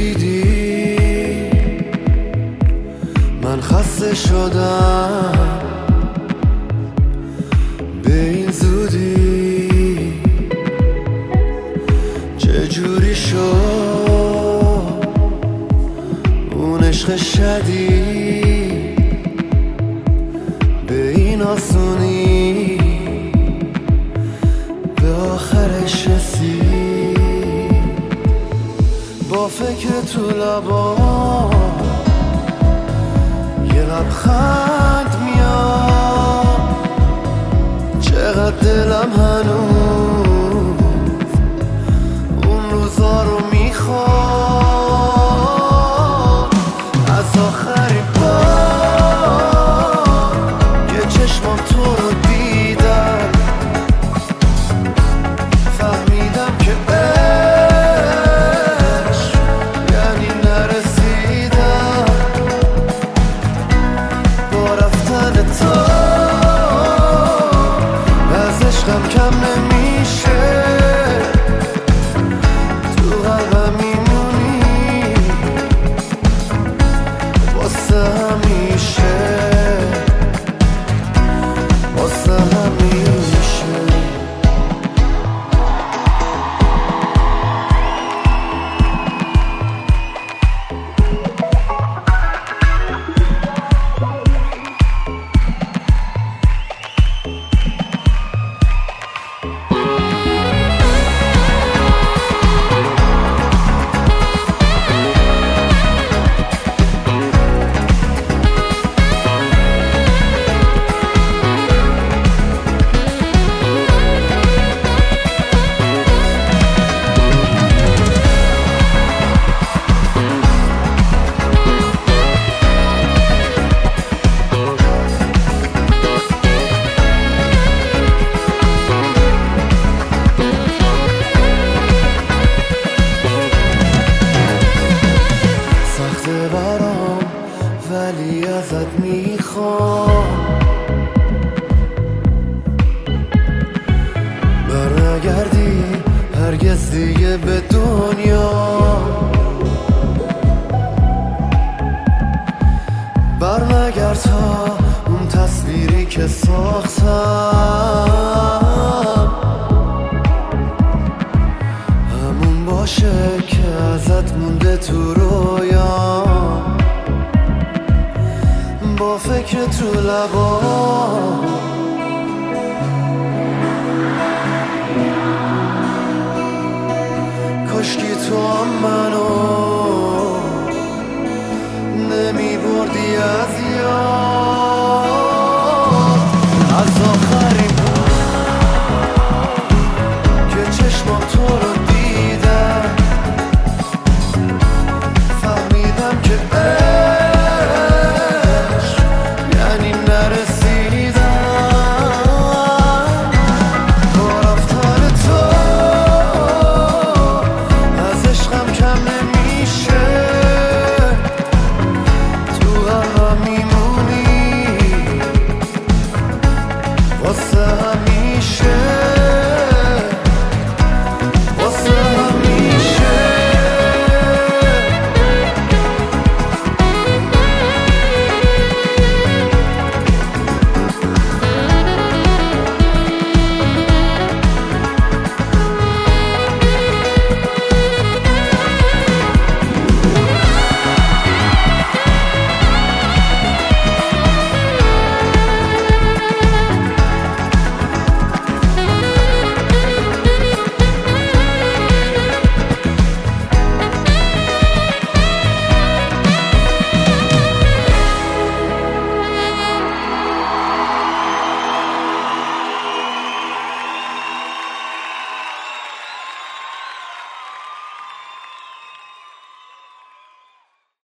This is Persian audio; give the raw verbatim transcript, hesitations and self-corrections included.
دیدی من خسته شدم به این زودی چجوری شد اون عشق شدید به این آسونی به آخرش رسید با فکر تو لبا یه لبخند میاد چقدر دلم هنوز اون روزا رو میخواد از آخرین بار که چشمام تو رو دیدم فهمیدم که عشق یعنی نرسیدم با رفتن تو از عشقم کم نمیشه تو قلبم میمونی واسه همیشه واسه همیشه برام ولی ازت میخوام برنگردی هرگز دیگه به دنیا برنگرد تا اون تصویری که ساختم همون باشه که ازت مونده تو رویا با فکر تو لبا